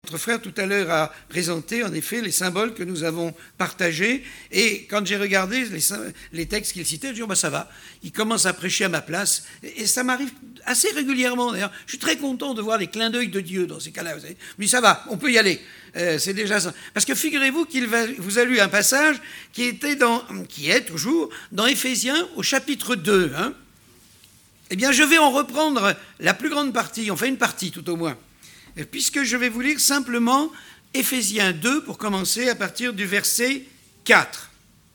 Notre frère tout à l'heure a présenté en effet les symboles que nous avons partagés. Et quand j'ai regardé les textes qu'il citait, je dis ça va, il commence à prêcher à ma place. Et ça m'arrive assez régulièrement d'ailleurs. Je suis très content de voir les clins d'œil de Dieu dans ces cas-là. Vous savez. Mais ça va, on peut y aller. C'est déjà ça. Parce que figurez-vous qu'il vous a lu un passage qui est toujours dans Éphésiens au chapitre 2. Hein. Eh bien, je vais en reprendre la plus grande partie, enfin une partie tout au moins, puisque je vais vous lire simplement Éphésiens 2 pour commencer à partir du verset 4.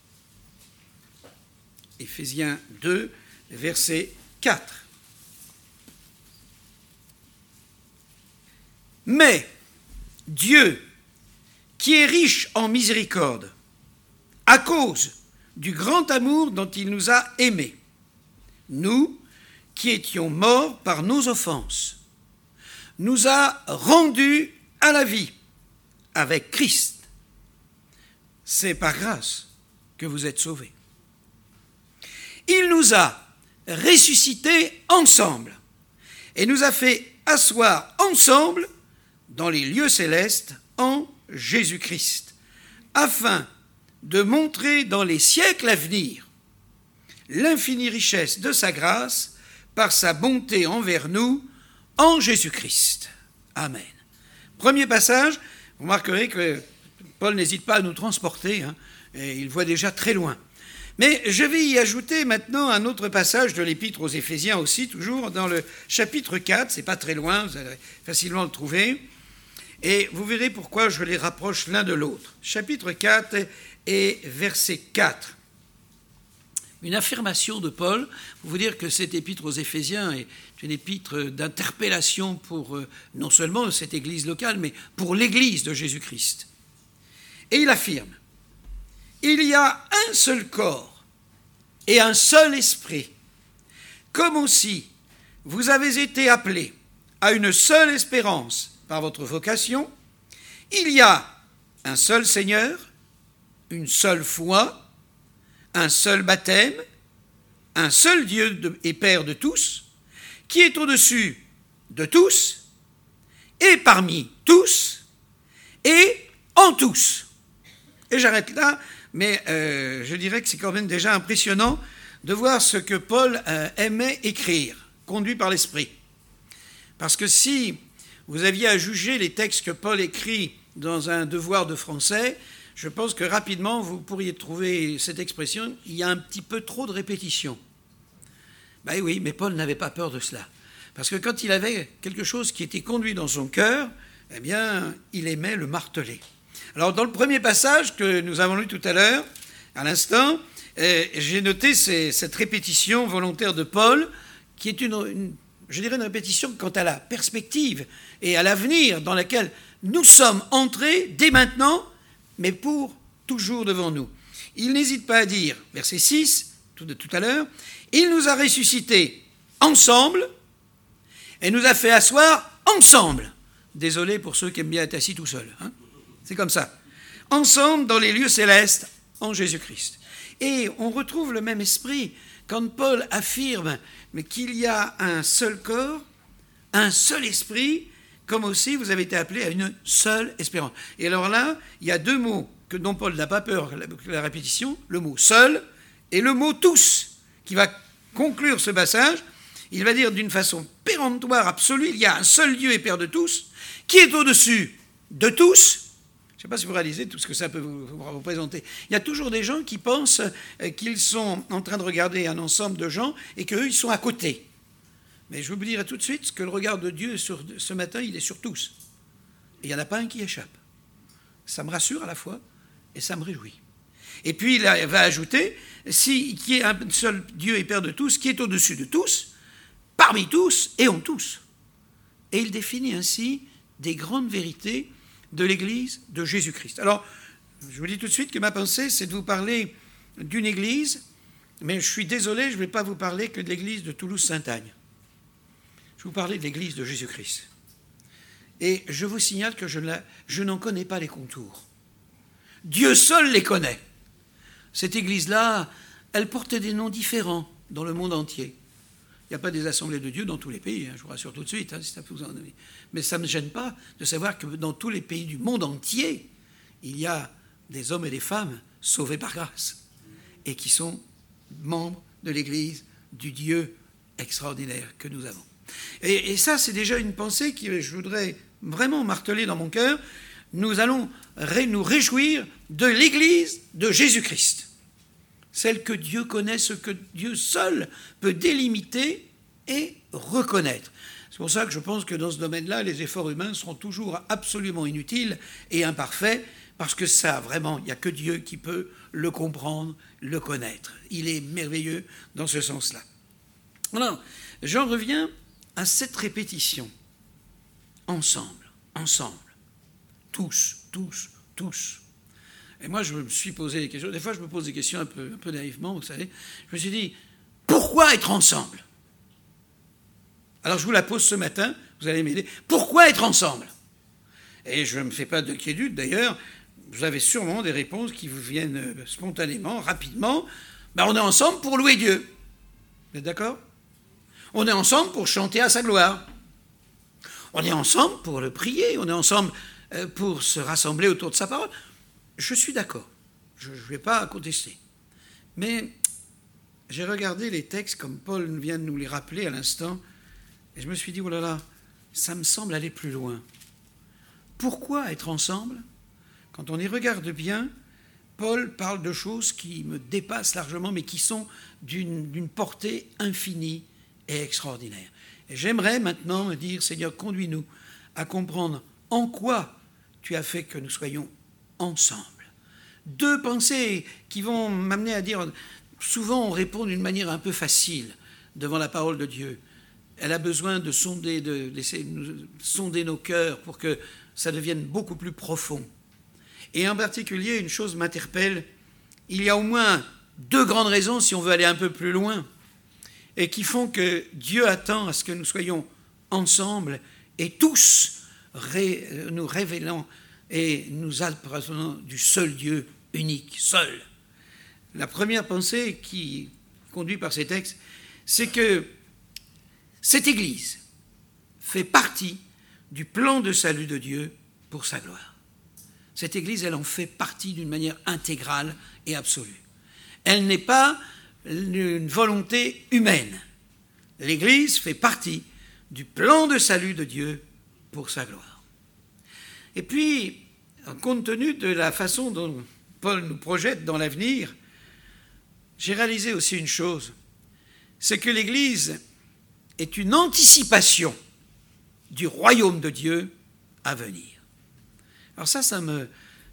Éphésiens 2, verset 4. Mais Dieu, qui est riche en miséricorde, à cause du grand amour dont il nous a aimés, nous qui étions morts par nos offenses, nous a rendus à la vie avec Christ. C'est par grâce que vous êtes sauvés. Il nous a ressuscités ensemble et nous a fait asseoir ensemble dans les lieux célestes en Jésus-Christ, afin de montrer dans les siècles à venir l'infinie richesse de sa grâce par sa bonté envers nous en Jésus-Christ. Amen. Premier passage, vous remarquerez que Paul n'hésite pas à nous transporter, et il voit déjà très loin. Mais je vais y ajouter maintenant un autre passage de l'Épître aux Éphésiens aussi, toujours dans le chapitre 4, c'est pas très loin, vous allez facilement le trouver, et vous verrez pourquoi je les rapproche l'un de l'autre. Chapitre 4 et verset 4. Une affirmation de Paul, pour vous dire que cette épître aux Éphésiens est une épître d'interpellation pour non seulement cette église locale, mais pour l'église de Jésus-Christ. Et il affirme, « Il y a un seul corps et un seul esprit, comme aussi vous avez été appelés à une seule espérance par votre vocation, il y a un seul Seigneur, une seule foi, un seul baptême, un seul Dieu et Père de tous, qui est au-dessus de tous, et parmi tous, et en tous. » Et j'arrête là, mais je dirais que c'est quand même déjà impressionnant de voir ce que Paul aimait écrire, conduit par l'Esprit. Parce que si vous aviez à juger les textes que Paul écrit dans un devoir de français, je pense que rapidement, vous pourriez trouver cette expression, il y a un petit peu trop de répétition. Ben oui, mais Paul n'avait pas peur de cela. Parce que quand il avait quelque chose qui était conduit dans son cœur, eh bien, il aimait le marteler. Alors, dans le premier passage que nous avons lu tout à l'heure, à l'instant, j'ai noté cette répétition volontaire de Paul, qui est je dirais une répétition quant à la perspective et à l'avenir dans laquelle nous sommes entrés dès maintenant, mais pour toujours devant nous. Il n'hésite pas à dire, verset 6, tout à l'heure, « Il nous a ressuscités ensemble et nous a fait asseoir ensemble. » Désolé pour ceux qui aiment bien être assis tout seuls. C'est comme ça. Ensemble dans les lieux célestes en Jésus-Christ. Et on retrouve le même esprit quand Paul affirme qu'il y a un seul corps, un seul esprit, comme aussi vous avez été appelés à une seule espérance. Et alors là, il y a deux mots dont Paul n'a pas peur de la répétition, le mot « seul » et le mot « tous », qui va conclure ce passage. Il va dire d'une façon péremptoire, absolue, il y a un seul Dieu et Père de tous, qui est au-dessus de tous. Je ne sais pas si vous réalisez tout ce que ça peut vous représenter. Il y a toujours des gens qui pensent qu'ils sont en train de regarder un ensemble de gens et qu'eux, ils sont à côté. Mais je vous dirai tout de suite que le regard de Dieu ce matin, il est sur tous. Et il n'y en a pas un qui échappe. Ça me rassure à la fois et ça me réjouit. Et puis il va ajouter, qui est un seul Dieu et Père de tous, qui est au-dessus de tous, parmi tous et en tous. Et il définit ainsi des grandes vérités de l'Église de Jésus-Christ. Alors, je vous dis tout de suite que ma pensée, c'est de vous parler d'une Église, mais je suis désolé, je ne vais pas vous parler que de l'Église de Toulouse-Sainte-Agne. Je vais vous parler de l'Église de Jésus-Christ. Et je vous signale que je n'en connais pas les contours. Dieu seul les connaît. Cette Église-là, elle portait des noms différents dans le monde entier. Il n'y a pas des assemblées de Dieu dans tous les pays, je vous rassure tout de suite. Mais ça ne me gêne pas de savoir que dans tous les pays du monde entier, il y a des hommes et des femmes sauvés par grâce et qui sont membres de l'Église du Dieu extraordinaire que nous avons. Et ça, c'est déjà une pensée que je voudrais vraiment marteler dans mon cœur. Nous allons nous réjouir de l'Église de Jésus-Christ, celle que Dieu connaît, ce que Dieu seul peut délimiter et reconnaître. C'est pour ça que je pense que dans ce domaine-là, les efforts humains seront toujours absolument inutiles et imparfaits, parce que ça, vraiment, il n'y a que Dieu qui peut le comprendre, le connaître. Il est merveilleux dans ce sens-là. Alors, j'en reviens à cette répétition. Ensemble, ensemble. Tous, tous, tous. Et moi, je me suis posé des questions. Des fois, je me pose des questions un peu naïvement, vous savez. Je me suis dit, pourquoi être ensemble ? Alors, je vous la pose ce matin, vous allez m'aider. Pourquoi être ensemble ? Et je ne me fais pas d'inquiétude, d'ailleurs. Vous avez sûrement des réponses qui vous viennent spontanément, rapidement. On est ensemble pour louer Dieu. Vous êtes d'accord ? On est ensemble pour chanter à sa gloire. On est ensemble pour le prier. On est ensemble pour se rassembler autour de sa parole. Je suis d'accord. Je ne vais pas contester. Mais j'ai regardé les textes comme Paul vient de nous les rappeler à l'instant. Et je me suis dit, oh là là, ça me semble aller plus loin. Pourquoi être ensemble ? Quand on y regarde bien, Paul parle de choses qui me dépassent largement, mais qui sont d'une portée infinie et extraordinaire. Et j'aimerais maintenant me dire, Seigneur, conduis-nous à comprendre en quoi tu as fait que nous soyons ensemble. Deux pensées qui vont m'amener à dire, souvent on répond d'une manière un peu facile devant la parole de Dieu. Elle a besoin de laisser sonder nos cœurs pour que ça devienne beaucoup plus profond. Et en particulier, une chose m'interpelle, il y a au moins deux grandes raisons, si on veut aller un peu plus loin, et qui font que Dieu attend à ce que nous soyons ensemble et tous nous révélant et nous apprenant du seul Dieu unique, seul. La première pensée qui conduit par ces textes, c'est que cette Église fait partie du plan de salut de Dieu pour sa gloire. Cette Église, elle en fait partie d'une manière intégrale et absolue. Elle n'est pas une volonté humaine. L'Église fait partie du plan de salut de Dieu pour sa gloire. Et puis, compte tenu de la façon dont Paul nous projette dans l'avenir, j'ai réalisé aussi une chose, c'est que l'Église est une anticipation du royaume de Dieu à venir. Alors ça me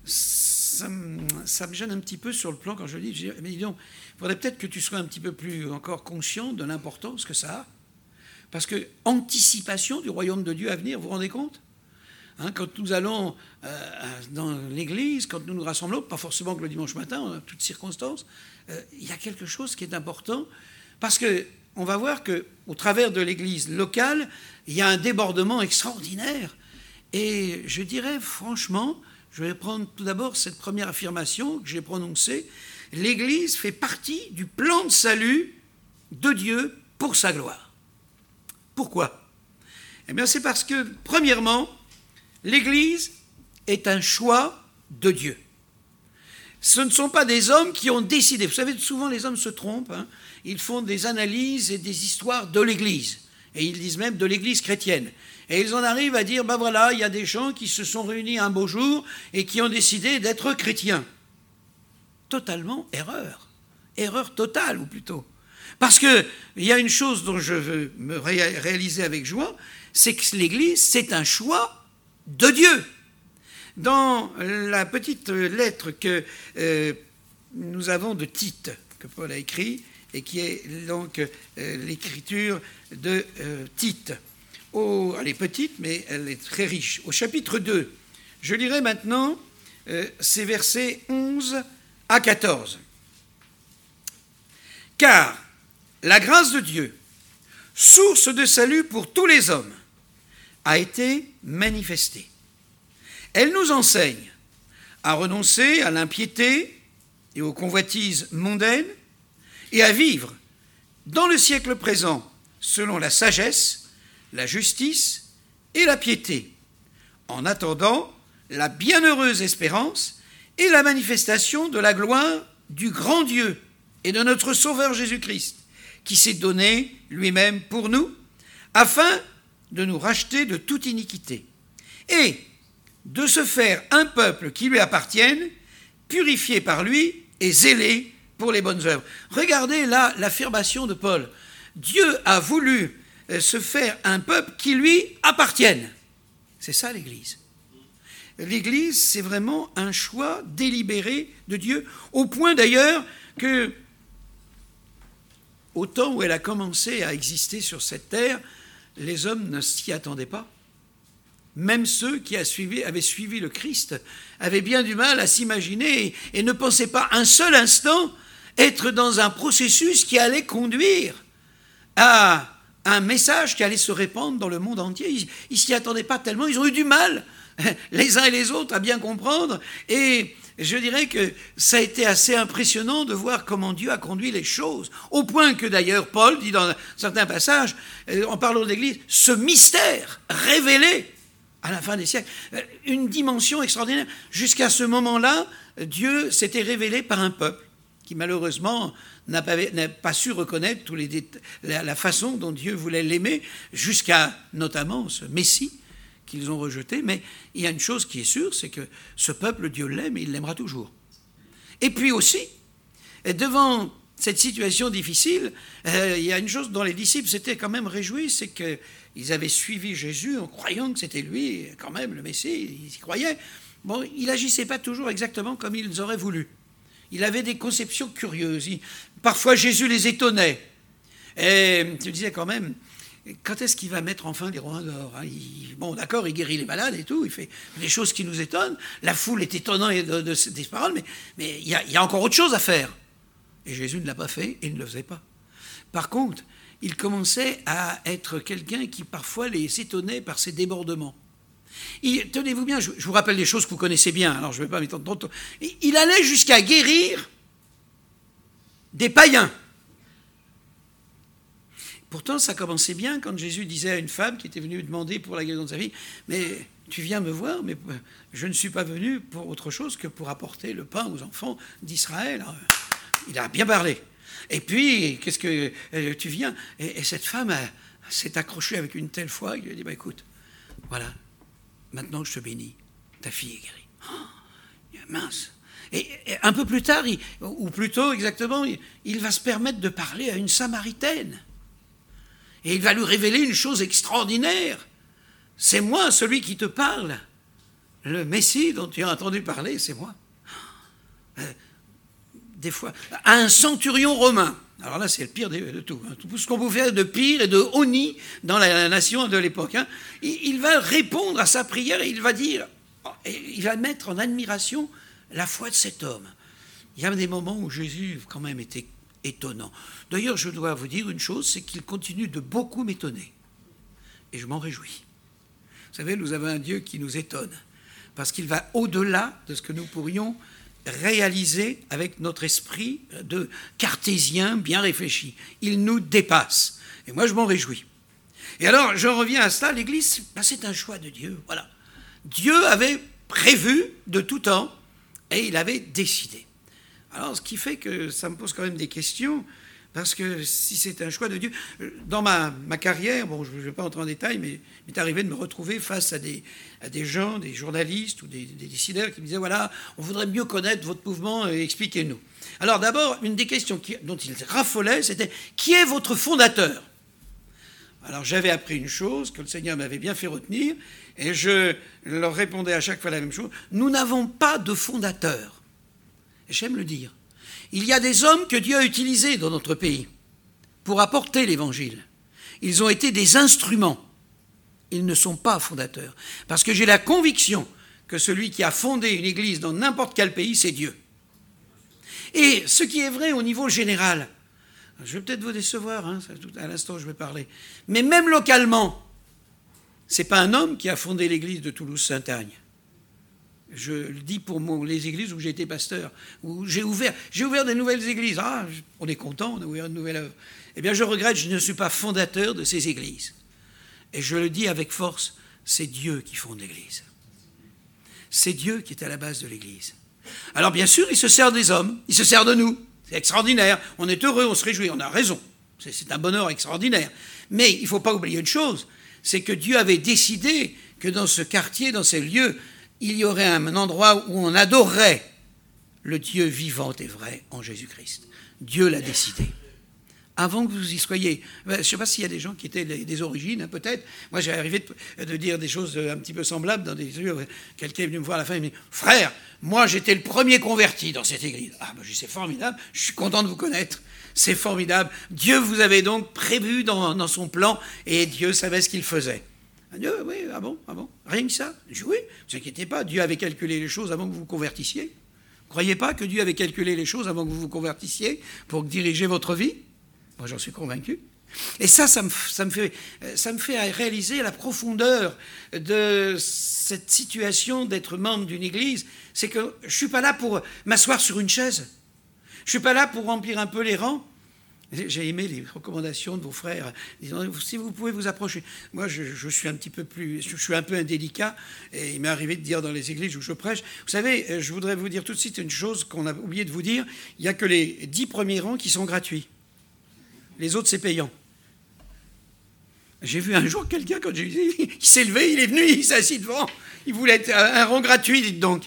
gêne un petit peu sur le plan quand je le dis. Mais dis donc, il faudrait peut-être que tu sois un petit peu plus encore conscient de l'importance que ça a. Parce que anticipation du royaume de Dieu à venir, vous vous rendez compte ? Quand nous allons dans l'église, quand nous nous rassemblons, pas forcément que le dimanche matin, en toutes circonstances, il y a quelque chose qui est important. Parce qu'on va voir qu'au travers de l'église locale, il y a un débordement extraordinaire. Et je dirais franchement, je vais prendre tout d'abord cette première affirmation que j'ai prononcée, l'Église fait partie du plan de salut de Dieu pour sa gloire. Pourquoi ? Eh bien c'est parce que, premièrement, l'Église est un choix de Dieu. Ce ne sont pas des hommes qui ont décidé. Vous savez, souvent les hommes se trompent, ils font des analyses et des histoires de l'Église. Et ils disent même de l'Église chrétienne. Et ils en arrivent à dire, voilà, il y a des gens qui se sont réunis un beau jour et qui ont décidé d'être chrétiens. Totalement erreur. Erreur totale, ou plutôt. Parce qu'il y a une chose dont je veux me réaliser avec joie, c'est que l'Église, c'est un choix de Dieu. Dans la petite lettre que nous avons de Tite, que Paul a écrit, et qui est donc l'écriture de Tite. Elle est petite, mais elle est très riche. Au chapitre 2, je lirai maintenant ces versets 11 à 14. « Car la grâce de Dieu, source de salut pour tous les hommes, a été manifestée. Elle nous enseigne à renoncer à l'impiété et aux convoitises mondaines et à vivre dans le siècle présent selon la sagesse, la justice et la piété, en attendant la bienheureuse espérance et la manifestation de la gloire du grand Dieu et de notre Sauveur Jésus-Christ, qui s'est donné lui-même pour nous, afin de nous racheter de toute iniquité, et de se faire un peuple qui lui appartienne, purifié par lui et zélé pour les bonnes œuvres. Regardez là l'affirmation de Paul. Dieu a voulu se faire un peuple qui lui appartienne. C'est ça l'Église. L'Église, c'est vraiment un choix délibéré de Dieu, au point d'ailleurs que, au temps où elle a commencé à exister sur cette terre, les hommes ne s'y attendaient pas. Même ceux qui avaient suivi le Christ avaient bien du mal à s'imaginer et ne pensaient pas un seul instant être dans un processus qui allait conduire à un message qui allait se répandre dans le monde entier. Ils ne s'y attendaient pas tellement, ils ont eu du mal, les uns et les autres, à bien comprendre. Et je dirais que ça a été assez impressionnant de voir comment Dieu a conduit les choses, au point que d'ailleurs Paul dit dans certains passages, en parlant de l'Église, ce mystère révélé à la fin des siècles, une dimension extraordinaire. Jusqu'à ce moment-là, Dieu s'était révélé par un peuple qui malheureusement n'a pas su reconnaître la façon dont Dieu voulait l'aimer, jusqu'à notamment ce Messie qu'ils ont rejeté. Mais il y a une chose qui est sûre, c'est que ce peuple, Dieu l'aime et il l'aimera toujours. Et puis aussi, devant cette situation difficile, il y a une chose dont les disciples s'étaient quand même réjouis, c'est qu'ils avaient suivi Jésus en croyant que c'était lui, quand même, le Messie, ils y croyaient. Bon, il n'agissait pas toujours exactement comme ils auraient voulu. Il avait des conceptions curieuses. Parfois, Jésus les étonnait. Et je disais quand même, quand est-ce qu'il va mettre enfin les rois d'or, hein? Bon, d'accord, il guérit les malades et tout, il fait des choses qui nous étonnent. La foule est étonnante de ces paroles, mais il y a encore autre chose à faire. Et Jésus ne l'a pas fait et ne le faisait pas. Par contre, il commençait à être quelqu'un qui parfois les étonnait par ses débordements. Tenez-vous bien, je vous rappelle des choses que vous connaissez bien, alors je ne vais pas m'étendre trop tôt. Il allait jusqu'à guérir des païens. Pourtant, ça commençait bien quand Jésus disait à une femme qui était venue lui demander pour la guérison de sa fille, « Mais tu viens me voir, mais je ne suis pas venu pour autre chose que pour apporter le pain aux enfants d'Israël. » Il a bien parlé. Et puis, qu'est-ce que tu viens ? Et cette femme s'est accrochée avec une telle foi qu'il lui a dit, écoute, voilà, maintenant je te bénis, ta fille est guérie. Oh, mince. Et un peu plus tard, ou plutôt exactement, il va se permettre de parler à une Samaritaine. Et il va lui révéler une chose extraordinaire. C'est moi, celui qui te parle. Le Messie dont tu as entendu parler, c'est moi. Des fois, à un centurion romain. Alors là, c'est le pire de tout. Tout ce qu'on pouvait faire de pire et de honni dans la nation de l'époque. Il va répondre à sa prière et il va dire, il va mettre en admiration la foi de cet homme. Il y a des moments où Jésus, quand même, était étonnant. D'ailleurs, je dois vous dire une chose, c'est qu'il continue de beaucoup m'étonner. Et je m'en réjouis. Vous savez, nous avons un Dieu qui nous étonne, parce qu'il va au-delà de ce que nous pourrions réaliser avec notre esprit de cartésien bien réfléchi. Il nous dépasse. Et moi, je m'en réjouis. Et alors, je reviens à cela, l'Église, c'est un choix de Dieu. Voilà. Dieu avait prévu de tout temps, et il avait décidé. Alors, ce qui fait que ça me pose quand même des questions, parce que si c'est un choix de Dieu, dans ma carrière, bon, je ne vais pas entrer en détail, mais il m'est arrivé de me retrouver face à des gens, des journalistes ou des décideurs qui me disaient, voilà, on voudrait mieux connaître votre mouvement, expliquez-nous. Alors d'abord, une des questions dont ils raffolaient, c'était, qui est votre fondateur ? Alors j'avais appris une chose que le Seigneur m'avait bien fait retenir, et je leur répondais à chaque fois la même chose, nous n'avons pas de fondateur. Et j'aime le dire. Il y a des hommes que Dieu a utilisés dans notre pays pour apporter l'Évangile. Ils ont été des instruments. Ils ne sont pas fondateurs. Parce que j'ai la conviction que celui qui a fondé une église dans n'importe quel pays, c'est Dieu. Et ce qui est vrai au niveau général, je vais peut-être vous décevoir, à l'instant je vais parler, mais même localement, ce n'est pas un homme qui a fondé l'église de Toulouse-Saint-Agne. Je le dis pour les églises où j'ai été pasteur, où j'ai ouvert des nouvelles églises. Ah, on est content, on a ouvert une nouvelle œuvre. Eh bien, je regrette, je ne suis pas fondateur de ces églises. Et je le dis avec force, c'est Dieu qui fonde l'Église. C'est Dieu qui est à la base de l'Église. Alors bien sûr, il se sert des hommes, il se sert de nous. C'est extraordinaire, on est heureux, on se réjouit, on a raison. C'est un bonheur extraordinaire. Mais il ne faut pas oublier une chose, c'est que Dieu avait décidé que dans ce quartier, dans ces lieux, il y aurait un endroit où on adorerait le Dieu vivant et vrai en Jésus-Christ. Dieu l'a décidé. Avant que vous y soyez. Je ne sais pas s'il y a des gens qui étaient des origines, hein, peut-être. Moi, j'ai arrivé de dire des choses un petit peu semblables dans des lieux. Quelqu'un est venu me voir à la fin, il me dit « Frère, moi, j'étais le premier converti dans cette église. » Ah, ben, je dis « C'est formidable, je suis content de vous connaître. C'est formidable. Dieu vous avait donc prévu dans son plan et Dieu savait ce qu'il faisait. » Dieu, oui, ah bon, rien que ça. Je dis « Oui, ne vous inquiétez pas, Dieu avait calculé les choses avant que vous vous convertissiez. Vous ne croyez pas que Dieu avait calculé les choses avant que vous vous convertissiez pour diriger votre vie ? Moi, j'en suis convaincu. Et ça me fait réaliser la profondeur de cette situation d'être membre d'une église. C'est que je ne suis pas là pour m'asseoir sur une chaise. Je ne suis pas là pour remplir un peu les rangs. J'ai aimé les recommandations de vos frères, disant si vous pouvez vous approcher. Moi, je suis un petit peu je suis un peu indélicat, et il m'est arrivé de dire dans les églises où je prêche. Vous savez, je voudrais vous dire tout de suite une chose qu'on a oublié de vous dire. Il n'y a que les 10 premiers rangs qui sont gratuits. Les autres, c'est payant. J'ai vu un jour quelqu'un, quand il s'est levé, il est venu, il s'est assis devant. Il voulait être un rang gratuit, dites donc.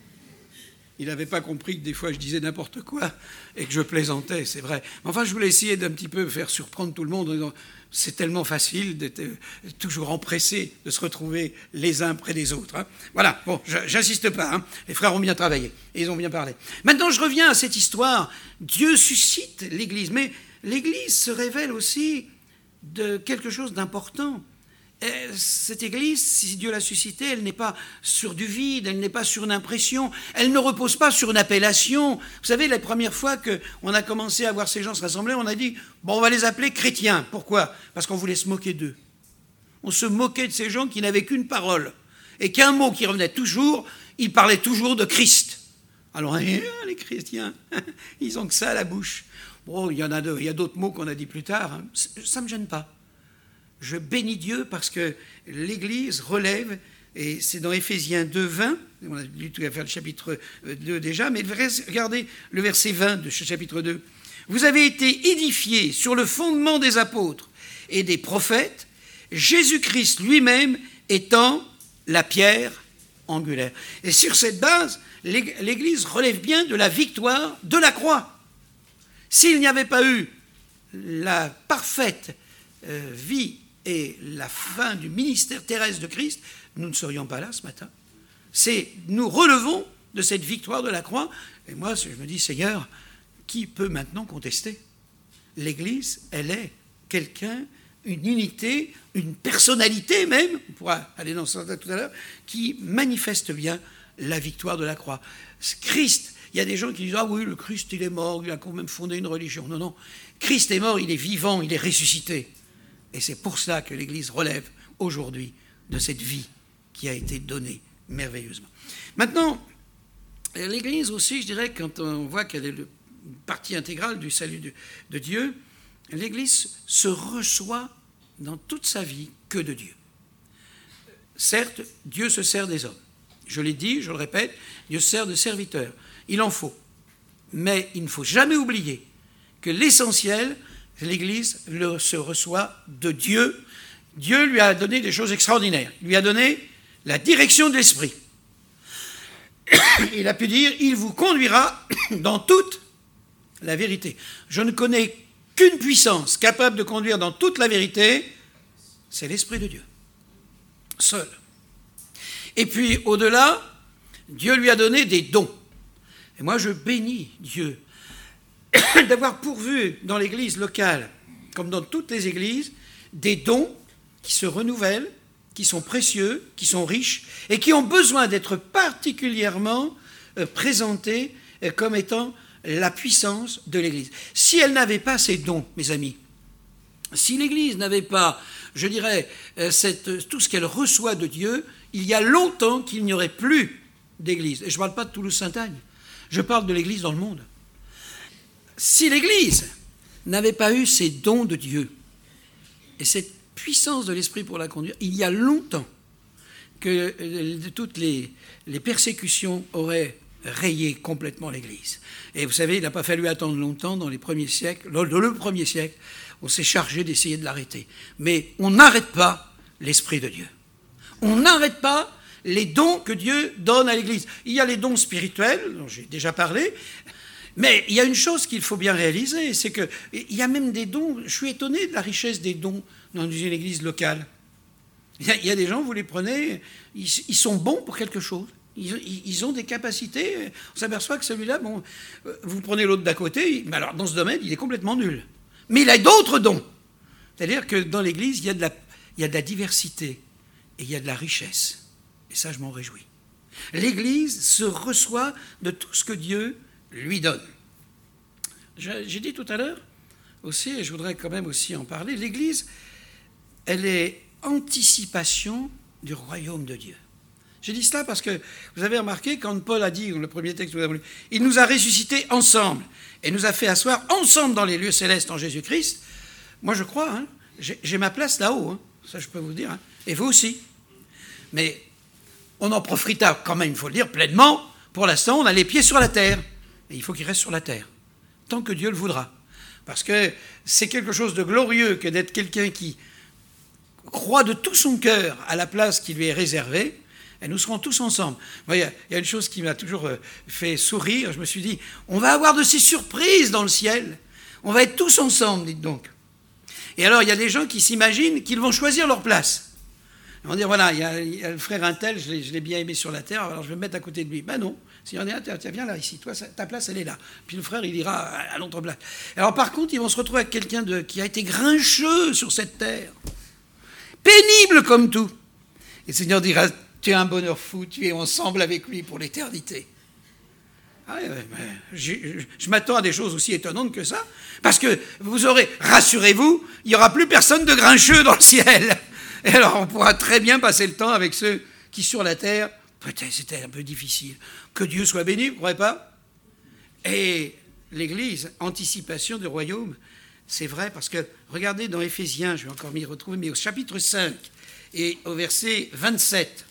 Il n'avait pas compris que des fois je disais n'importe quoi et que je plaisantais, c'est vrai. Mais enfin, je voulais essayer d'un petit peu faire surprendre tout le monde en disant c'est tellement facile d'être toujours empressé de se retrouver les uns près des autres. Hein. Voilà, bon, j'insiste pas. Hein. Les frères ont bien travaillé et ils ont bien parlé. Maintenant, je reviens à cette histoire. Dieu suscite l'Église, mais l'Église se révèle aussi de quelque chose d'important. Cette Église, si Dieu l'a suscitée, elle n'est pas sur du vide, elle n'est pas sur une impression, elle ne repose pas sur une appellation. Vous savez, la première fois qu'on a commencé à voir ces gens se rassembler, on a dit, bon, on va les appeler chrétiens. Pourquoi ? Parce qu'on voulait se moquer d'eux. On se moquait de ces gens qui n'avaient qu'une parole. Et qu'un mot qui revenait toujours, ils parlaient toujours de Christ. Alors, les chrétiens, ils ont que ça à la bouche. Bon, il y a d'autres mots qu'on a dit plus tard. Hein. Ça ne me gêne pas. Je bénis Dieu parce que l'Église relève, et c'est dans Éphésiens 2, 20, on a lu tout à faire le chapitre 2 déjà, mais regardez le verset 20 de ce chapitre 2. Vous avez été édifiés sur le fondement des apôtres et des prophètes, Jésus-Christ lui-même étant la pierre angulaire. Et sur cette base, l'Église relève bien de la victoire de la croix. S'il n'y avait pas eu la parfaite vie et la fin du ministère terrestre de Christ, nous ne serions pas là ce matin. Nous relevons de cette victoire de la croix. Et moi, je me dis, Seigneur, qui peut maintenant contester ? L'Église, elle est quelqu'un, une unité, une personnalité même, on pourra aller dans ce sens-là tout à l'heure, qui manifeste bien la victoire de la croix. Christ, il y a des gens qui disent « Ah oui, le Christ, il est mort, il a quand même fondé une religion. » Non, non. Christ est mort, il est vivant, il est ressuscité. Et c'est pour ça que l'Église relève aujourd'hui de cette vie qui a été donnée merveilleusement. Maintenant, l'Église aussi, je dirais, quand on voit qu'elle est une partie intégrale du salut de Dieu, l'Église se reçoit dans toute sa vie que de Dieu. Certes, Dieu se sert des hommes. Je l'ai dit, je le répète, Dieu se sert de serviteurs. Il en faut. Mais il ne faut jamais oublier que l'essentiel, l'Église se reçoit de Dieu. Dieu lui a donné des choses extraordinaires. Il lui a donné la direction de l'Esprit. Il a pu dire, il vous conduira dans toute la vérité. Je ne connais qu'une puissance capable de conduire dans toute la vérité, c'est l'Esprit de Dieu. Seul. Et puis, au-delà, Dieu lui a donné des dons. Et moi, je bénis Dieu d'avoir pourvu dans l'église locale, comme dans toutes les églises, des dons qui se renouvellent, qui sont précieux, qui sont riches, et qui ont besoin d'être particulièrement présentés comme étant la puissance de l'église. Si elle n'avait pas ces dons, mes amis, si l'église n'avait pas, je dirais, tout ce qu'elle reçoit de Dieu, il y a longtemps qu'il n'y aurait plus d'église. Et je ne parle pas de Toulouse-Sainte-Agne, je parle de l'église dans le monde. Si l'église n'avait pas eu ces dons de Dieu et cette puissance de l'Esprit pour la conduire, il y a longtemps que toutes les persécutions auraient rayé complètement l'Église. Et vous savez, il n'a pas fallu attendre longtemps dans les premiers siècles. Le premier siècle, on s'est chargé d'essayer de l'arrêter. Mais on n'arrête pas l'Esprit de Dieu. On n'arrête pas les dons que Dieu donne à l'Église. Il y a les dons spirituels, dont j'ai déjà parlé, mais il y a une chose qu'il faut bien réaliser, c'est qu'il y a même des dons, je suis étonné de la richesse des dons dans une église locale. Il y a des gens, vous les prenez, ils sont bons pour quelque chose. Ils ont des capacités. On s'aperçoit que celui-là, bon, vous prenez l'autre d'à côté, mais alors dans ce domaine, il est complètement nul. Mais il a d'autres dons. C'est-à-dire que dans l'Église, il y a de la diversité et il y a de la richesse. Et ça, je m'en réjouis. L'Église se reçoit de tout ce que Dieu lui donne. J'ai dit tout à l'heure aussi, et je voudrais quand même aussi en parler, l'Église, elle est anticipation du royaume de Dieu. J'ai dit cela parce que vous avez remarqué, quand Paul a dit, le premier texte que vous avez lu, il nous a ressuscités ensemble et nous a fait asseoir ensemble dans les lieux célestes en Jésus-Christ. Moi, je crois, hein, j'ai ma place là-haut, hein, ça je peux vous dire, hein, et vous aussi. Mais on en profita quand même, il faut le dire, pleinement. Pour l'instant, on a les pieds sur la terre. Et il faut qu'il reste sur la terre, tant que Dieu le voudra. Parce que c'est quelque chose de glorieux que d'être quelqu'un qui croit de tout son cœur à la place qui lui est réservée, et nous serons tous ensemble. Il y a une chose qui m'a toujours fait sourire, je me suis dit, on va avoir de ces surprises dans le ciel, on va être tous ensemble, dites donc. Et alors, il y a des gens qui s'imaginent qu'ils vont choisir leur place. Ils vont dire, voilà, il y a le frère Untel, je l'ai bien aimé sur la terre, alors je vais me mettre à côté de lui. Ben non, si on est là, tiens, viens là, ici, toi, ta place, elle est là. Puis le frère, il ira à l'autre place. Alors par contre, ils vont se retrouver avec quelqu'un qui a été grincheux sur cette terre, pénible comme tout. Et le Seigneur dira, tu es un bonheur fou, tu es ensemble avec lui pour l'éternité. Ah, je m'attends à des choses aussi étonnantes que ça, parce que vous aurez, rassurez-vous, il n'y aura plus personne de grincheux dans le ciel. Et alors on pourra très bien passer le temps avec ceux qui sur la terre, peut-être c'était un peu difficile. Que Dieu soit béni, vous ne croyez pas? Et l'Église, anticipation du royaume, c'est vrai, parce que regardez dans Éphésiens, je vais encore m'y retrouver, mais au chapitre 5 et au verset 27,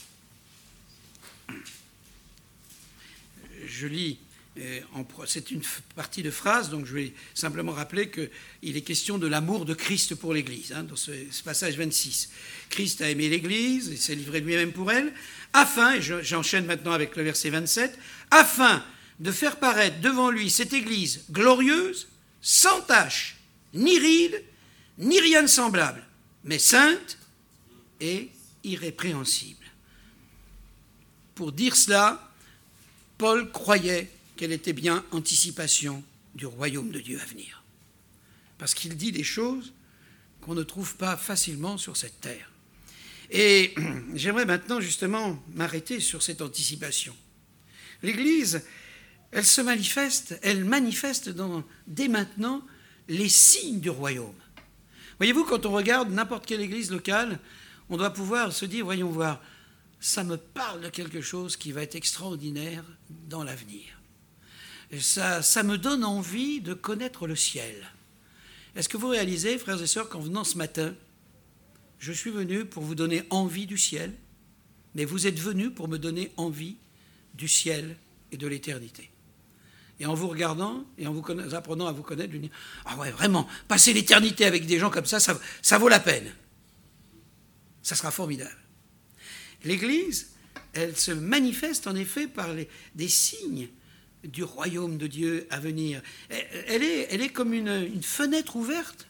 je lis, c'est une partie de phrase, donc je vais simplement rappeler qu'il est question de l'amour de Christ pour l'Église, hein, dans ce passage 26. Christ a aimé l'Église, il s'est livré lui-même pour elle, afin, et j'enchaîne maintenant avec le verset 27, afin de faire paraître devant lui cette Église glorieuse, sans tache, ni ride, ni rien de semblable, mais sainte et irrépréhensible. Pour dire cela, Paul croyait qu'elle était bien anticipation du royaume de Dieu à venir. Parce qu'il dit des choses qu'on ne trouve pas facilement sur cette terre. Et j'aimerais maintenant justement m'arrêter sur cette anticipation. L'Église, elle manifeste dès maintenant les signes du royaume. Voyez-vous, quand on regarde n'importe quelle église locale, on doit pouvoir se dire, voyons voir, ça me parle de quelque chose qui va être extraordinaire dans l'avenir. Ça me donne envie de connaître le ciel. Est-ce que vous réalisez, frères et sœurs, qu'en venant ce matin, je suis venu pour vous donner envie du ciel, mais vous êtes venus pour me donner envie du ciel et de l'éternité. Et en vous regardant et en vous apprenant à vous connaître, je dis, ah ouais, vraiment, passer l'éternité avec des gens comme ça vaut la peine. Ça sera formidable. L'Église, elle se manifeste en effet par des signes du royaume de Dieu à venir. Elle est comme une fenêtre ouverte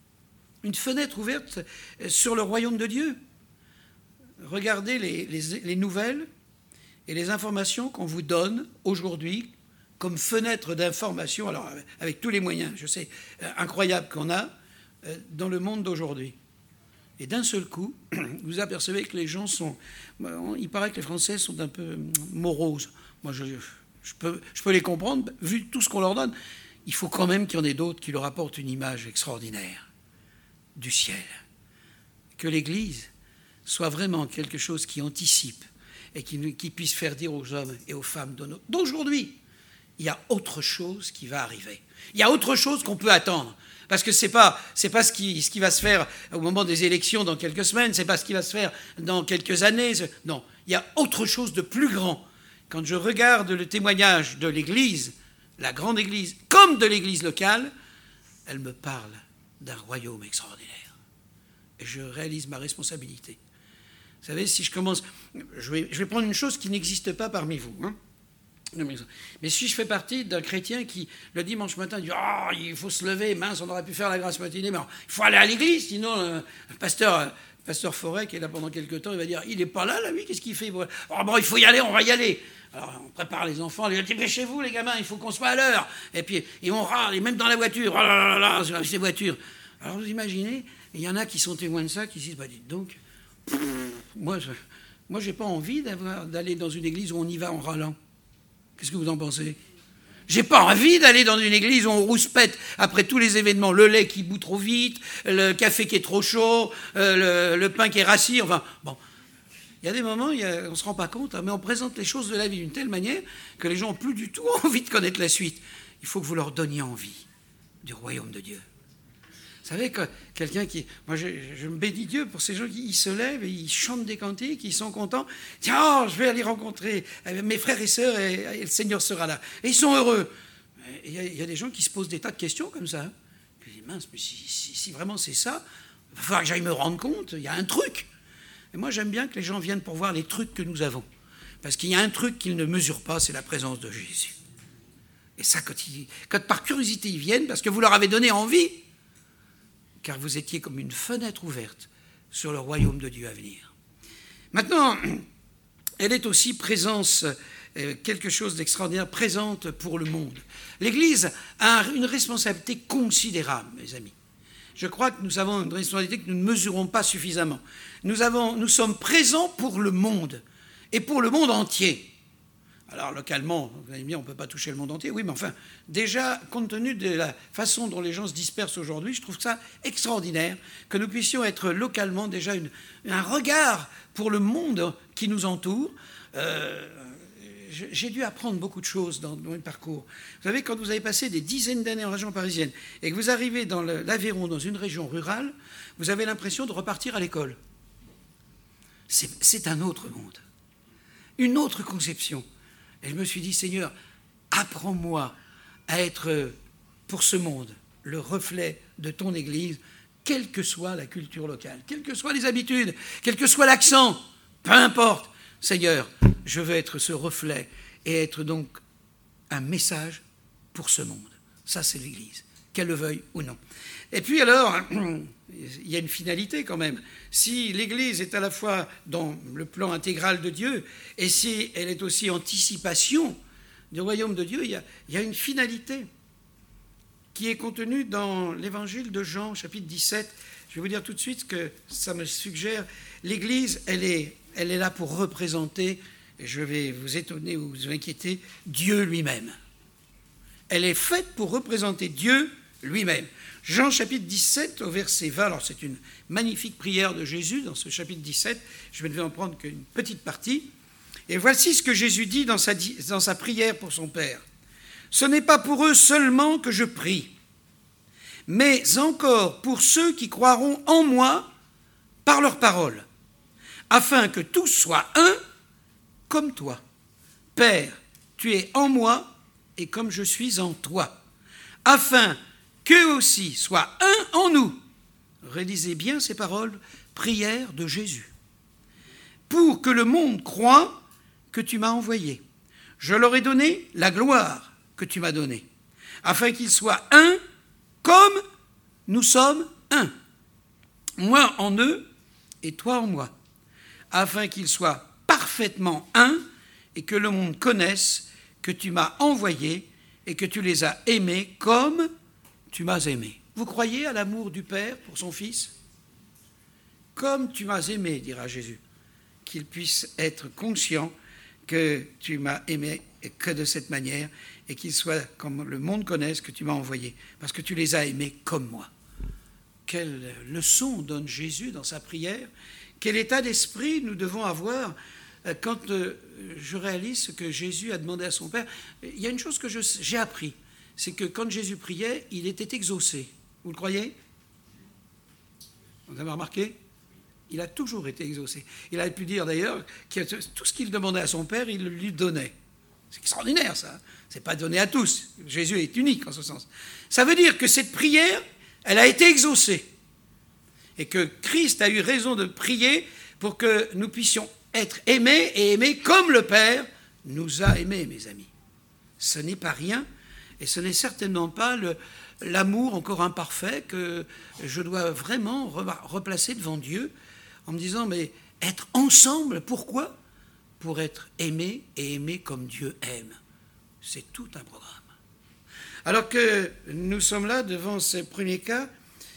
sur le royaume de Dieu. Regardez les nouvelles et les informations qu'on vous donne aujourd'hui comme fenêtre d'information, alors avec tous les moyens, je sais, incroyables qu'on a dans le monde d'aujourd'hui. Et d'un seul coup, vous apercevez que les gens il paraît que les Français sont un peu moroses. Moi, je peux les comprendre, vu tout ce qu'on leur donne. Il faut quand même qu'il y en ait d'autres qui leur apportent une image extraordinaire du ciel. Que l'Église soit vraiment quelque chose qui anticipe. et qui puisse faire dire aux hommes et aux femmes d'aujourd'hui, il y a autre chose qui va arriver. Il y a autre chose qu'on peut attendre. Parce que c'est pas ce qui va se faire au moment des élections dans quelques semaines, c'est pas ce qui va se faire dans quelques années. Non, il y a autre chose de plus grand. Quand je regarde le témoignage de l'Église, la grande Église, comme de l'Église locale, elle me parle d'un royaume extraordinaire. Et je réalise ma responsabilité. Vous savez, si je commence... Je vais prendre une chose qui n'existe pas parmi vous. Hein. Mais si je fais partie d'un chrétien qui, le dimanche matin, dit « Oh, il faut se lever, mince, on aurait pu faire la grâce matinée, mais il faut aller à l'église, sinon le pasteur Forêt, qui est là pendant quelques temps, il va dire « Il n'est pas là, lui, qu'est-ce qu'il fait ?»« Oh, bon, il faut y aller, on va y aller. » Alors, on prépare les enfants, on dit « Dépêchez-vous, les gamins, il faut qu'on soit à l'heure. » Et puis, et on râle, et même dans la voiture, « Oh là là là, ces voitures. » Alors, vous imaginez, il y en a qui sont témoins de ça, qui se disent « Dites donc, moi, j'ai pas envie d'aller dans une église où on y va en râlant. » Qu'est-ce que vous en pensez ? J'ai pas envie d'aller dans une église où on rouspète après tous les événements. Le lait qui bout trop vite, le café qui est trop chaud, le pain qui est rassis. Enfin, bon. Il y a des moments, on ne se rend pas compte, hein, mais on présente les choses de la vie d'une telle manière que les gens n'ont plus du tout envie de connaître la suite. Il faut que vous leur donniez envie du royaume de Dieu. Vous savez, que quelqu'un qui... Moi, je me bénis Dieu pour ces gens qui se lèvent et ils chantent des cantiques, ils sont contents. Tiens, oh, je vais aller rencontrer mes frères et sœurs et le Seigneur sera là. Et ils sont heureux. Il y a des gens qui se posent des tas de questions comme ça. Je dis, mince, mais si vraiment c'est ça, il va falloir que j'aille me rendre compte, il y a un truc. Et moi, j'aime bien que les gens viennent pour voir les trucs que nous avons. Parce qu'il y a un truc qu'ils ne mesurent pas, c'est la présence de Jésus. Et ça, quand par curiosité ils viennent, parce que vous leur avez donné envie, car vous étiez comme une fenêtre ouverte sur le royaume de Dieu à venir. Maintenant, elle est aussi présence, quelque chose d'extraordinaire, présente pour le monde. L'Église a une responsabilité considérable, mes amis. Je crois que nous avons une responsabilité que nous ne mesurons pas suffisamment. Nous sommes présents pour le monde, et pour le monde entier. Alors, localement, vous allez me dire, on ne peut pas toucher le monde entier. Oui, mais enfin, déjà, compte tenu de la façon dont les gens se dispersent aujourd'hui, je trouve ça extraordinaire que nous puissions être localement déjà un regard pour le monde qui nous entoure. J'ai dû apprendre beaucoup de choses dans mon parcours. Vous savez, quand vous avez passé des dizaines d'années en région parisienne et que vous arrivez dans l'Aveyron, dans une région rurale, vous avez l'impression de repartir à l'école. C'est un autre monde, une autre conception. Et je me suis dit, Seigneur, apprends-moi à être pour ce monde le reflet de ton Église, quelle que soit la culture locale, quelles que soient les habitudes, quel que soit l'accent, peu importe. Seigneur, je veux être ce reflet et être donc un message pour ce monde. Ça, c'est l'Église, qu'elle le veuille ou non. Et puis alors, il y a une finalité quand même. Si l'Église est à la fois dans le plan intégral de Dieu et si elle est aussi anticipation du royaume de Dieu, il y a une finalité qui est contenue dans l'Évangile de Jean, chapitre 17. Je vais vous dire tout de suite ce que ça me suggère. L'Église, elle est là pour représenter, et je vais vous étonner ou vous inquiéter, Dieu lui-même. Elle est faite pour représenter Dieu lui-même. Jean chapitre 17 au verset 20, alors c'est une magnifique prière de Jésus dans ce chapitre 17, je ne vais en prendre qu'une petite partie. Et voici ce que Jésus dit dans sa prière pour son Père. « Ce n'est pas pour eux seulement que je prie, mais encore pour ceux qui croiront en moi par leur parole, afin que tous soient un comme toi. Père, tu es en moi et comme je suis en toi, afin qu'eux aussi soient un en nous. » Réalisez bien ces paroles, prière de Jésus. « Pour que le monde croie que tu m'as envoyé. Je leur ai donné la gloire que tu m'as donnée, afin qu'ils soient un comme nous sommes un. Moi en eux et toi en moi, afin qu'ils soient parfaitement un et que le monde connaisse que tu m'as envoyé et que tu les as aimés comme tu m'as aimé. » Vous croyez à l'amour du Père pour son Fils ? Comme tu m'as aimé, dira Jésus, qu'il puisse être conscient que tu m'as aimé et que de cette manière, et qu'il soit, comme le monde connaisse, que tu m'as envoyé, parce que tu les as aimés comme moi. Quelle leçon donne Jésus dans sa prière ? Quel état d'esprit nous devons avoir quand je réalise ce que Jésus a demandé à son Père, il y a une chose que j'ai appris, c'est que quand Jésus priait, il était exaucé. Vous le croyez? Vous avez remarqué? Il a toujours été exaucé. Il a pu dire d'ailleurs que tout ce qu'il demandait à son Père, il le lui donnait. C'est extraordinaire ça. C'est pas donné à tous. Jésus est unique en ce sens. Ça veut dire que cette prière, elle a été exaucée. Et que Christ a eu raison de prier pour que nous puissions être aimés et aimés comme le Père nous a aimés, mes amis. Ce n'est pas rien et ce n'est certainement pas l'amour encore imparfait que je dois vraiment replacer devant Dieu en me disant, mais être ensemble, pourquoi? Pour être aimé et aimé comme Dieu aime. C'est tout un programme. Alors que nous sommes là devant ce premier cas,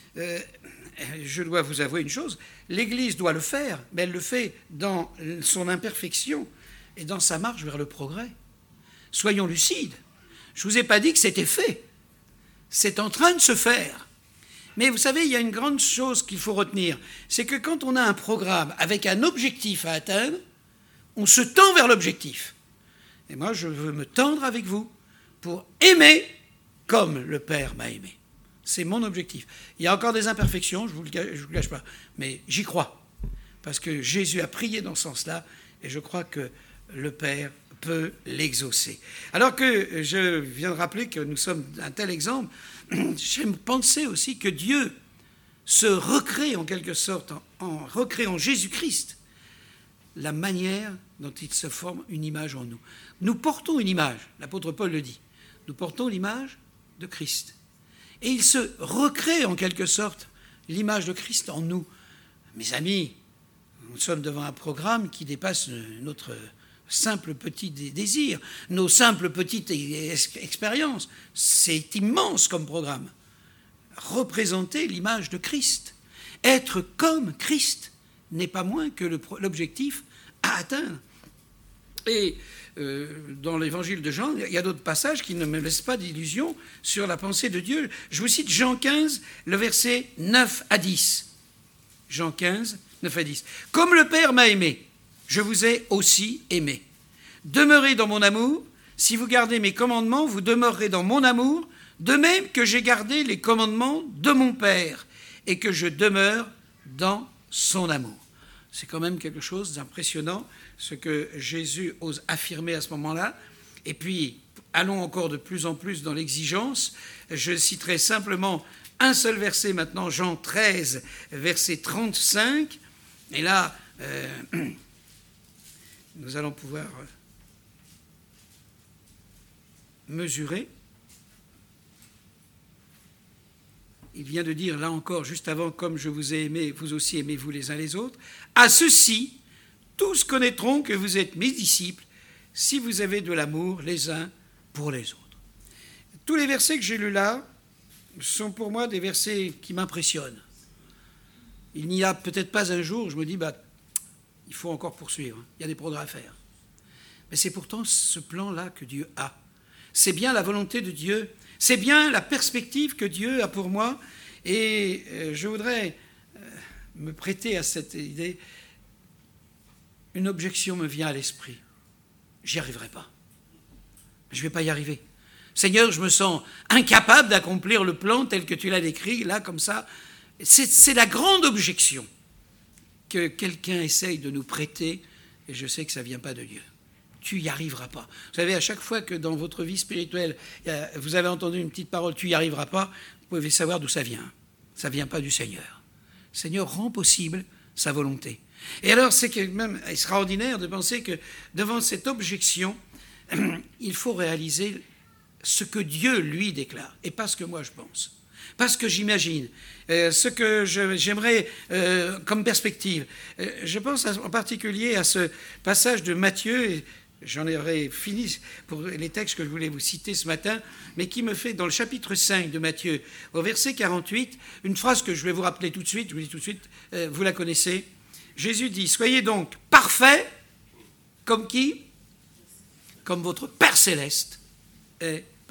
je dois vous avouer une chose, l'Église doit le faire, mais elle le fait dans son imperfection et dans sa marche vers le progrès. Soyons lucides. Je ne vous ai pas dit que c'était fait. C'est en train de se faire. Mais vous savez, il y a une grande chose qu'il faut retenir, c'est que quand on a un programme avec un objectif à atteindre, on se tend vers l'objectif. Et moi, je veux me tendre avec vous pour aimer comme le Père m'a aimé. C'est mon objectif. Il y a encore des imperfections, je ne vous le cache pas, mais j'y crois. Parce que Jésus a prié dans ce sens-là, et je crois que le Père peut l'exaucer. Alors que je viens de rappeler que nous sommes un tel exemple, j'aime penser aussi que Dieu se recrée en quelque sorte, en recréant Jésus-Christ, la manière dont il se forme une image en nous. Nous portons une image, l'apôtre Paul le dit, nous portons l'image de Christ. Et il se recrée en quelque sorte l'image de Christ en nous. Mes amis, nous sommes devant un programme qui dépasse notre simple petit désir, nos simples petites expériences. C'est immense comme programme. Représenter l'image de Christ, être comme Christ, n'est pas moins que l'objectif à atteindre. Et dans l'évangile de Jean, il y a d'autres passages qui ne me laissent pas d'illusion sur la pensée de Dieu. Je vous cite Jean 15, le verset 9 à 10. Jean 15, 9 à 10. « Comme le Père m'a aimé, je vous ai aussi aimé. Demeurez dans mon amour. Si vous gardez mes commandements, vous demeurerez dans mon amour, de même que j'ai gardé les commandements de mon Père et que je demeure dans son amour. » C'est quand même quelque chose d'impressionnant, ce que Jésus ose affirmer à ce moment-là. Et puis, allons encore de plus en plus dans l'exigence. Je citerai simplement un seul verset maintenant, Jean 13, verset 35. Et là, nous allons pouvoir mesurer. Il vient de dire, là encore, juste avant, comme je vous ai aimé, vous aussi aimez-vous les uns les autres. À ceux-ci, tous connaîtront que vous êtes mes disciples, si vous avez de l'amour les uns pour les autres. Tous les versets que j'ai lus là sont pour moi des versets qui m'impressionnent. Il n'y a peut-être pas un jour où je me dis, il faut encore poursuivre, il y a des progrès à faire. Mais c'est pourtant ce plan-là que Dieu a. C'est bien la volonté de Dieu, c'est bien la perspective que Dieu a pour moi. Et je voudrais me prêter à cette idée. Une objection me vient à l'esprit. J'y arriverai pas. Je ne vais pas y arriver. Seigneur, je me sens incapable d'accomplir le plan tel que tu l'as décrit, là, comme ça. C'est la grande objection que quelqu'un essaye de nous prêter, et je sais que ça ne vient pas de Dieu. Tu n'y arriveras pas. Vous savez, à chaque fois que dans votre vie spirituelle, vous avez entendu une petite parole, tu n'y arriveras pas, vous pouvez savoir d'où ça vient. Ça ne vient pas du Seigneur. Le Seigneur rend possible sa volonté. Et alors, c'est quand même extraordinaire de penser que devant cette objection, il faut réaliser ce que Dieu, lui, déclare, et pas ce que moi je pense. Pas ce que j'imagine, ce que j'aimerais comme perspective. Je pense en particulier à ce passage de Matthieu, et j'en aurais fini pour les textes que je voulais vous citer ce matin, mais qui me fait, dans le chapitre 5 de Matthieu, au verset 48, une phrase que je vais vous rappeler tout de suite, je vous dis tout de suite, vous la connaissez. Jésus dit, « Soyez donc parfaits, comme qui? Comme votre Père céleste est parfait. »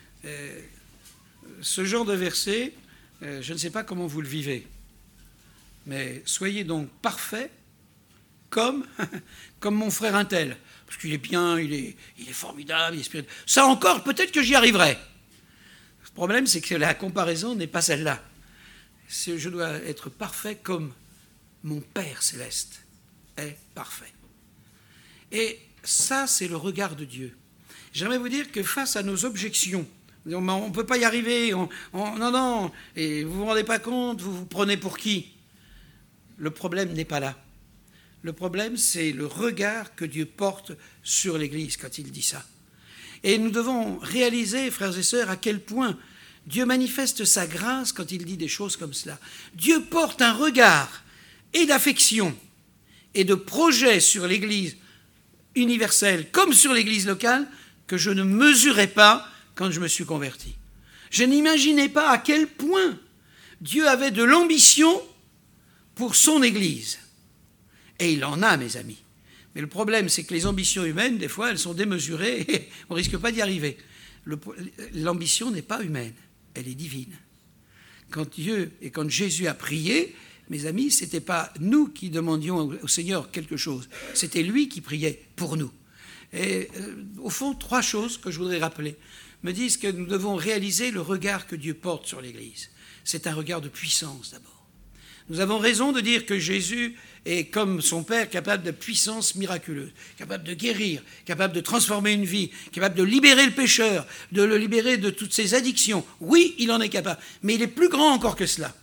Ce genre de verset, je ne sais pas comment vous le vivez, mais soyez donc parfaits comme mon frère un tel. Parce qu'il est bien, il est formidable, il est spirituel. Ça encore, peut-être que j'y arriverai. Le problème, c'est que la comparaison n'est pas celle-là. Je dois être parfait comme mon Père céleste est parfait. Et ça, c'est le regard de Dieu. J'aimerais vous dire que face à nos objections, on ne peut pas y arriver, non, et vous ne vous rendez pas compte, vous vous prenez pour qui? Le problème n'est pas là. Le problème, c'est le regard que Dieu porte sur l'Église quand il dit ça. Et nous devons réaliser, frères et sœurs, à quel point Dieu manifeste sa grâce quand il dit des choses comme cela. Dieu porte un regard et d'affection et de projet sur l'Église universelle comme sur l'Église locale que je ne mesurais pas quand je me suis converti. Je n'imaginais pas à quel point Dieu avait de l'ambition pour son Église. Et il en a, mes amis. Mais le problème, c'est que les ambitions humaines, des fois, elles sont démesurées et on ne risque pas d'y arriver. L'ambition n'est pas humaine, elle est divine. Quand Dieu et quand Jésus a prié, mes amis, ce n'était pas nous qui demandions au Seigneur quelque chose, c'était lui qui priait pour nous. Et au fond, 3 choses que je voudrais rappeler me disent que nous devons réaliser le regard que Dieu porte sur l'Église. C'est un regard de puissance d'abord. Nous avons raison de dire que Jésus est comme son Père, capable de puissance miraculeuse, capable de guérir, capable de transformer une vie, capable de libérer le pécheur, de le libérer de toutes ses addictions. Oui, il en est capable, mais il est plus grand encore que cela.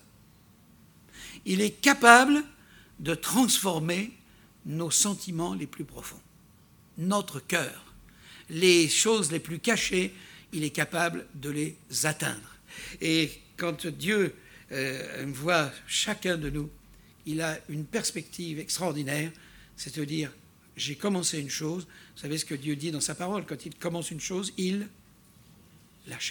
Il est capable de transformer nos sentiments les plus profonds, notre cœur, les choses les plus cachées, il est capable de les atteindre. Et quand Dieu voit chacun de nous, il a une perspective extraordinaire, c'est-à-dire, j'ai commencé une chose, vous savez ce que Dieu dit dans sa parole, quand il commence une chose, il l'achève.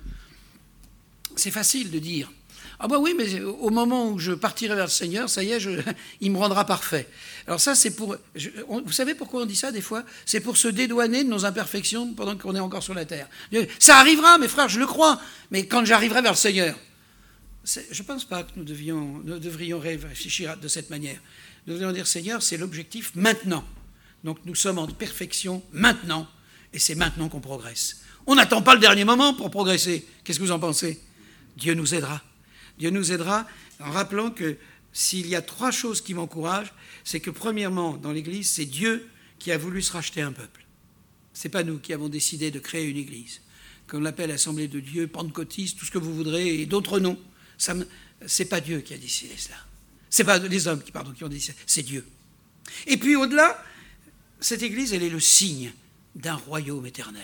C'est facile de dire, ah ben oui, mais au moment où je partirai vers le Seigneur, ça y est, il me rendra parfait. Alors ça, c'est pour... vous savez pourquoi on dit ça des fois? C'est pour se dédouaner de nos imperfections pendant qu'on est encore sur la terre. Ça arrivera, mes frères, je le crois, mais quand j'arriverai vers le Seigneur... Je ne pense pas que nous devrions réfléchir de cette manière. Nous devrions dire, Seigneur, c'est l'objectif maintenant. Donc nous sommes en perfection maintenant, et c'est maintenant qu'on progresse. On n'attend pas le dernier moment pour progresser. Qu'est-ce que vous en pensez? Dieu nous aidera. Dieu nous aidera en rappelant que s'il y a 3 choses qui m'encouragent, c'est que premièrement, dans l'Église, c'est Dieu qui a voulu se racheter un peuple. Ce n'est pas nous qui avons décidé de créer une Église, qu'on l'appelle Assemblée de Dieu, Pentecôtiste, tout ce que vous voudrez, et d'autres noms. Ce n'est pas Dieu qui a décidé cela. Ce n'est pas les hommes qui ont décidé, c'est Dieu. Et puis au-delà, cette Église, elle est le signe d'un royaume éternel.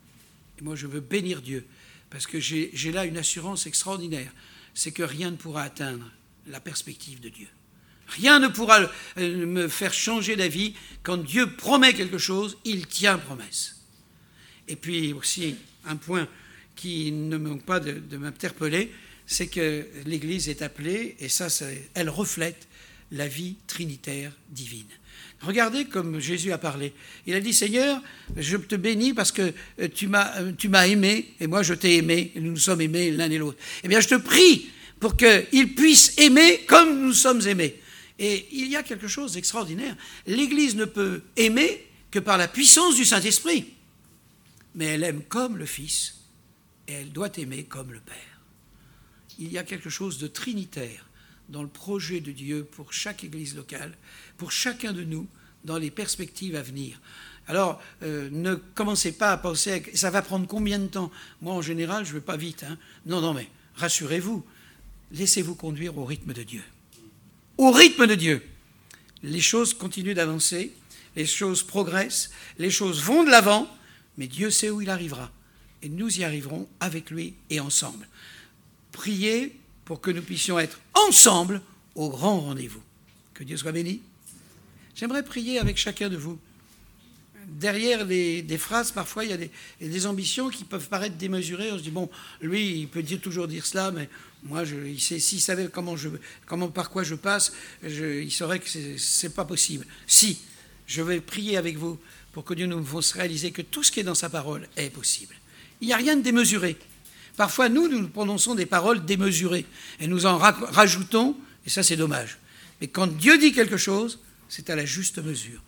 Et moi, je veux bénir Dieu, parce que j'ai là une assurance extraordinaire, c'est que rien ne pourra atteindre la perspective de Dieu. Rien ne pourra me faire changer d'avis. Quand Dieu promet quelque chose, il tient promesse. Et puis aussi, un point qui ne manque pas de m'interpeller, c'est que l'Église est appelée, et ça, elle reflète la vie trinitaire divine. Regardez comme Jésus a parlé. Il a dit, Seigneur, je te bénis parce que tu m'as aimé, et moi je t'ai aimé, et nous nous sommes aimés l'un et l'autre. Eh bien, je te prie pour qu'il puisse aimer comme nous sommes aimés. Et il y a quelque chose d'extraordinaire. L'Église ne peut aimer que par la puissance du Saint-Esprit. Mais elle aime comme le Fils, et elle doit aimer comme le Père. Il y a quelque chose de trinitaire dans le projet de Dieu pour chaque Église locale, pour chacun de nous, dans les perspectives à venir. Alors, ne commencez pas à penser, ça va prendre combien de temps? Moi, en général, je ne vais pas vite. Non, mais rassurez-vous, laissez-vous conduire au rythme de Dieu. Au rythme de Dieu. Les choses continuent d'avancer, les choses progressent, les choses vont de l'avant, mais Dieu sait où il arrivera. Et nous y arriverons avec lui et ensemble. Priez pour que nous puissions être ensemble au grand rendez-vous. Que Dieu soit béni. J'aimerais prier avec chacun de vous. Derrière des phrases, parfois, il y a des ambitions qui peuvent paraître démesurées. On se dit, bon, lui, il peut toujours dire cela, mais moi, s'il savait par quoi je passe, il saurait que c'est pas possible. Si, je vais prier avec vous pour que Dieu nous fasse réaliser que tout ce qui est dans sa parole est possible. Il n'y a rien de démesuré. Parfois, nous prononçons des paroles démesurées et nous en rajoutons, et ça, c'est dommage. Mais quand Dieu dit quelque chose, c'est à la juste mesure.